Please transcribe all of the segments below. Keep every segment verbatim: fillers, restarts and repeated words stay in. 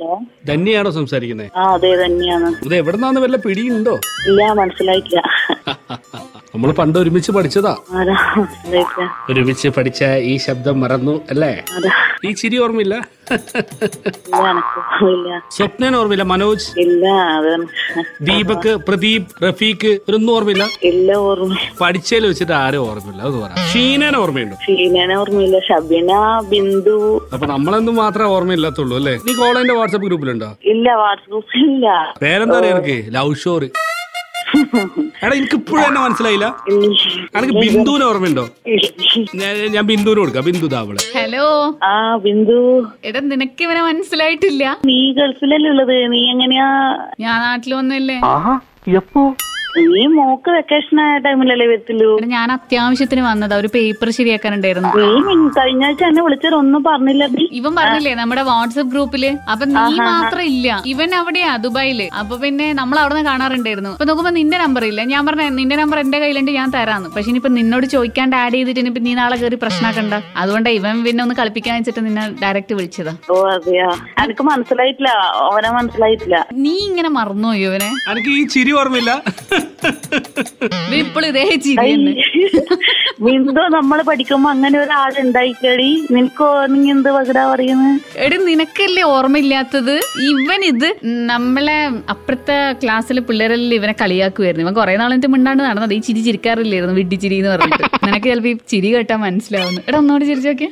ധന്യാണോ സംസാരിക്കുന്നത്? ആ അതെ തന്നെയാണ്. ഇത് എവിടെന്നാന്ന് വല്ല പിടിയുണ്ടോ? ഇല്ല, മനസ്സിലായിട്ടില്ല. നമ്മൾ പണ്ട് ഒരുമിച്ച് പഠിച്ചതാ. ആരാ മനസ്സിലായിട്ടില്ല. ഒരുമിച്ച് പഠിച്ച ഈ ശബ്ദം മറന്നു അല്ലേ? അതാ. ഈ ചിരി ഓർമ്മയില്ല? ഇല്ല, എനക്ക് ഇല്ല. സ്വപ്നന് ഓർമ്മയില്ല? മനോജ്, ഇല്ല, അത് ദീപക്, പ്രദീപ്, റഫീഖ് ഇവരൊന്നും ഓർമ്മയില്ല? ഇല്ല, ഓർമ്മ. പഠിച്ചതിൽ വെച്ചിട്ട് ആരും ഓർമ്മയില്ല. അത് പറ. ഷീനനെ ഓർമ്മയുണ്ടോ? ഷീനനെ ഓർമ്മയില്ല. ഷബിന, ബിന്ദു. അപ്പൊ നമ്മളെന്തും മാത്രമേ ഓർമ്മയില്ലാത്തുള്ളൂ അല്ലേ? നീ കോളേജിന്റെ വാട്സാപ്പ് ഗ്രൂപ്പിലുണ്ടോ? ഇല്ല, വാട്സാപ്പിലില്ല. പേരെന്താ അറിയാ എനിക്ക്? Love shore. എടാ എനിക്ക് ഇപ്പോഴും എന്നെ മനസ്സിലായില്ല. എനിക്ക് ബിന്ദുവിനെ ഓർമ്മയുണ്ടോ? ഞാൻ ബിന്ദുവിന് കൊടുക്കാം. ബിന്ദു താവള്. ഹലോ. ആ ബിന്ദു. എടാ നിനക്ക് ഇവനെ മനസ്സിലായിട്ടില്ല? നീ ഗൾഫിലല്ലേ ഉള്ളത്? നീ എങ്ങനെയാ? ഞാൻ നാട്ടിൽ വന്നല്ലേ. എപ്പോ? നീ മോക്ക് വെക്കേഷൻ ആയ ടൈമിലല്ലേ വരത്തുള്ളൂ? ഞാൻ അത്യാവശ്യത്തിന് വന്നതാ, ഒരു പേപ്പർ ശരിയാക്കാനുണ്ടായിരുന്നു. നീ കഴിഞ്ഞ ആഴ്ച എന്നെ വിളിച്ചാൽ ഒന്നും പറഞ്ഞില്ല. ഇവൻ പറഞ്ഞില്ലേ നമ്മുടെ വാട്സപ്പ് ഗ്രൂപ്പില്? അപ്പൊ നീ മാത്രം ഇല്ല, ഇവൻ അവിടെയാ ദുബായില്. അപ്പൊ പിന്നെ നമ്മൾ അവിടെ നിന്ന് കാണാറുണ്ടായിരുന്നു. അപ്പൊ നോക്കുമ്പോ നിന്റെ നമ്പർ ഇല്ല. ഞാൻ പറഞ്ഞ നിന്റെ നമ്പർ എന്റെ കയ്യിലുണ്ട്, ഞാൻ തരാന്ന്. പക്ഷെ ഇനിയിപ്പോ നിന്നോട് ചോദിക്കാണ്ട് ആഡ് ചെയ്തിട്ട് ഇനിയിപ്പോ നീ നാളെ കയറി പ്രശ്നമാക്കണ്ട. അതുകൊണ്ടാ ഇവൻ പിന്നെ ഒന്ന് കളിപ്പിക്കാൻ വെച്ചിട്ട് നിന്നെ ഡയറക്റ്റ് വിളിച്ചതാ. ഓ അതെയാ? എനിക്ക് മനസ്സിലായിട്ടില്ല, അവനെ മനസ്സിലായിട്ടില്ല. നീ ഇങ്ങനെ മറന്നുപോയി ഇവനെ? എനിക്ക് ഈ ചിരി ഓർമ്മയില്ല. ഇപ്പോൾ ഇതേ ചിരി. ബിന്ദു, നമ്മള് പഠിക്കുമ്പോ അങ്ങനെ ഒരാളുണ്ടായിക്കടി. നിനക്കോ? നീ എന്ത് പകരാ പറയുന്നത്? എടി നിനക്കല്ലേ ഓർമ്മയില്ലാത്തത്? ഇവൻ ഇത് നമ്മളെ അപ്പുറത്തെ ക്ലാസ്സിലെ പിള്ളേരെല്ലാം ഇവനെ കളിയാക്കുമായിരുന്നു. ഇവൻ കുറെ നാളത്തെ മുണ്ടാണ്ട് നടന്നത്. ഈ ചിരി ചിരിക്കാറില്ലായിരുന്നു, വിഡ്ഢി ചിരി എന്ന് പറഞ്ഞിട്ട്. നിനക്ക് ചിലപ്പോ ഈ ചിരി കേട്ടാ മനസ്സിലാവുന്നു. എടാ ഒന്നോട് ചിരിച്ചോക്കെ.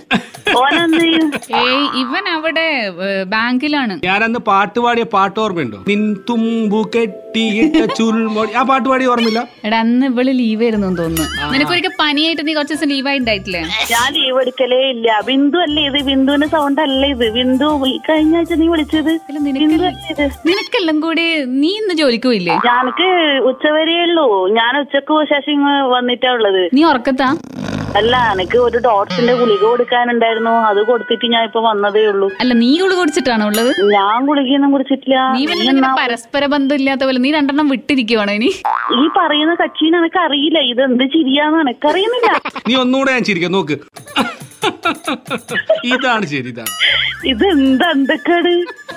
ഏയ് ഇവൻ അവിടെ ബാങ്കിലാണ്. ഞാനന്ന് പാട്ട് പാടിയ പാട്ട് ഓർമ്മയുണ്ടോ? നിൻ തുമ്പു കെട്ടിയിട്ട ചുരുൾമൊഴി. ആ പാട്ട് പാടി ഓർമ്മയില്ല? എടാ അന്ന് ഇവള് ലീവ് ആയിരുന്നു തോന്നുന്നു. നിനക്കൊരിക്കൽ പനിയായിട്ട് നീ കുറച്ച് ദിവസം ലീവായി ഉണ്ടായിട്ടില്ലേ? ഞാൻ ലീവ് എടുക്കലേ ഇല്ല. ബിന്ദു അല്ലേ ഇത്? ബിന്ദുവിന്റെ സൗണ്ട് അല്ലേ ഇത്? ബിന്ദു കഴിഞ്ഞ ആഴ്ച നീ വിളിച്ചത്? നിനക്കെല്ലാം കൂടി നീ ഇന്ന് ജോലിക്ക് പോയില്ലേ? ഞാനക്ക് ഉച്ചവരെയേ ഉള്ളൂ. ഞാൻ ഉച്ചക്ക് ശേഷം വന്നിട്ടാ ഉള്ളത്. നീ ഉറക്കത്താ? അല്ല, എനിക്ക് ഒരു ഡോട്ട്സിന്റെ ഗുളിക കൊടുക്കാനുണ്ടായിരുന്നു. അത് കൊടുത്തിട്ട് ഞാൻ ഇപ്പൊ വന്നതേ ഉള്ളൂ. അല്ല നീ ഗുളിക കുടിച്ചിട്ടാണോ ഉള്ളത്? ഞാൻ ഗുളികയൊന്നും കുടിച്ചിട്ടില്ല. നീ പരസ്പര ബന്ധം ഇല്ലാത്ത പോലെ നീ രണ്ടെണ്ണം വിട്ടിരിക്കുവാണോ ഇനി? ഈ പറയുന്ന കക്ഷീനെ എനിക്ക് അറിയില്ല. ഇത് എന്ത് ചിരിയാന്ന് എനിക്കറിയുന്നില്ല. നീ ഒന്നുകൂടെ ഞാൻ ചിരിക്കാം നോക്ക്. ഇതാണ് ശരി. ഇതാണ് ഇത് എന്താ എന്തൊക്കെയാണ്?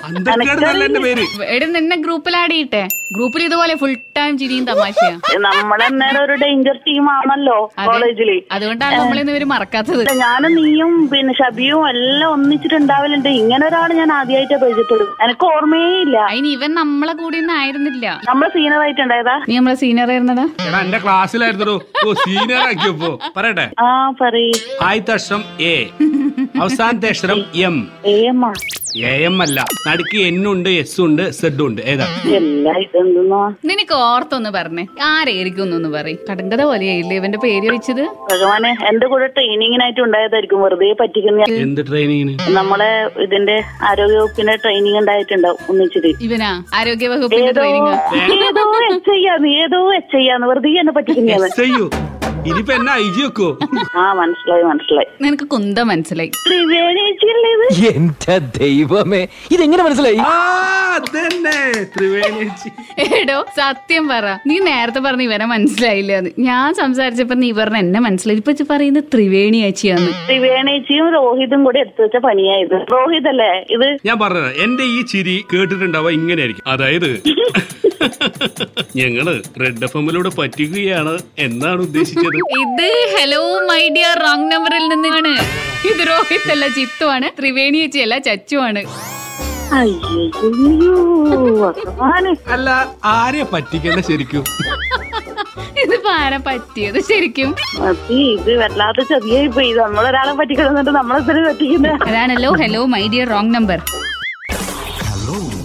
എടി നിന്നെ ഗ്രൂപ്പിൽ ആഡ് ചെയ്യട്ടെ. ഗ്രൂപ്പിൽ ഇതുപോലെ ഫുൾ ടൈം ചിരിയും തമാശയാ. നമ്മളെന്നേരം ഒരു ഡേഞ്ചർ ടീം ആണല്ലോ കോളേജില്. അതുകൊണ്ടാണ് നമ്മളിന്ന് ഇവര് മറക്കാത്തത്. ഞാനും നീയും പിന്നെ ഷബിയും എല്ലാം ഒന്നിച്ചിട്ടുണ്ടാവലുണ്ട്. ഇങ്ങനെ ഒരാള് ഞാൻ ആദ്യമായിട്ടാ പരിചയപ്പെടും. എനിക്ക് ഓർമ്മയേ ഇല്ല. അതിന് ഇവൻ നമ്മളെ കൂടി ഒന്നും ആയിരുന്നില്ല. നമ്മളെ സീനിയർ ആയിട്ടുണ്ടായതാ? നീ നമ്മളെ സീനിയർ ആയിരുന്നതാ? എന്റെ ക്ലാസ്സിലായിരുന്നു. സീനിയർ ആക്കിയപ്പോ പറയട്ടെ. ആ പറയ്. ആദ്യത്തെ അക്ഷരം എ, അവസാനത്തെ അക്ഷരം എം. എ എം അല്ല, നടുക്ക് എന്നുണ്ട്, എസ് ഉണ്ട്, സെഡ് ഉണ്ട്. ഏതാ? നിനക്ക് ഓർത്തൊന്ന് പറഞ്ഞേ, ആരായിരിക്കും ഒന്നൊന്ന് പറയും. കടങ്കഥ പോലെയായില്ലേ ഇവന്റെ പേര് വെച്ചത്? ഭഗവാനെ, എന്റെ കൂടെ ട്രെയിനിങ്ങിനായിട്ട് ഉണ്ടായതായിരിക്കും. വെറുതെ പറ്റിക്കുന്ന. എന്ത് ട്രെയിനിങ്ങിന്? നമ്മളെ ഇതിന്റെ ആരോഗ്യ വകുപ്പിന്റെ ട്രെയിനിങ് ഉണ്ടായിട്ടുണ്ടാവും ഒന്നിച്ചിട്ട്. ഇവനാ ആരോഗ്യ വകുപ്പിന്റെ ട്രെയിനിങ്? ഏതോ എച്ച് ഐ ഏതോ എച്ച് ഐ ആന്ന് വെറുതെ എന്നെ പറ്റിക്കുന്നത്. ഇനിയിപ്പോ എന്നാ ഐ ജി വെക്കോ? ആ മനസ്സിലായി മനസ്സിലായി. നിനക്ക് കുന്ത മനസ്സിലായി. എന്റെ ദൈവമേ, ഇതെങ്ങനെ മനസ്സിലായി? എടോ സത്യം പറ, നീ നേരത്തെ പറഞ്ഞ ഇവനെ മനസ്സിലായില്ല. ഞാൻ സംസാരിച്ചപ്പോ നീ പറഞ്ഞ എന്നെ മനസ്സിലായി. ഇപ്പൊ പറയുന്നത് ത്രിവേണി ചേച്ചിയാന്ന്. ത്രിവേണിയേച്ചിയും രോഹിതും കൂടി എടുത്തു വെച്ച പണിയായത്. രോഹിത് അല്ലേ ഇത്? ഞാൻ പറഞ്ഞ എന്റെ ഈ ചിരി കേട്ടിട്ടുണ്ടാവുക ഇങ്ങനെയായിരിക്കും. അതായത് ഞങ്ങള് റെഡ് എഫ് എമ്മിലൂടെ പറ്റിക്കുകയാണ് എന്നാണ് ഉദ്ദേശിച്ചത്. ഇത് ഹലോ മൈ ഡിയർ റോങ് നമ്പറിൽ നിന്നാണ്. ഇത് രോഹിത് അല്ല, ചിത്തുവാണ്. ത്രിവേണി ചേച്ചി അല്ല, ചച്ചുവാണ്. അല്ല, ആരെ പറ്റിക്കണ്ട ശരിക്കും? ഇതിപ്പോ ആരെ പറ്റിയത് ശരിക്കും? ഇത് വല്ലാത്ത ചെറിയായി പോയി. നമ്മളൊരാളെ പറ്റിക്കണം നമ്മളെ പറ്റിക്കുന്നത്. അതാണല്ലോ hello my dear wrong number. Hello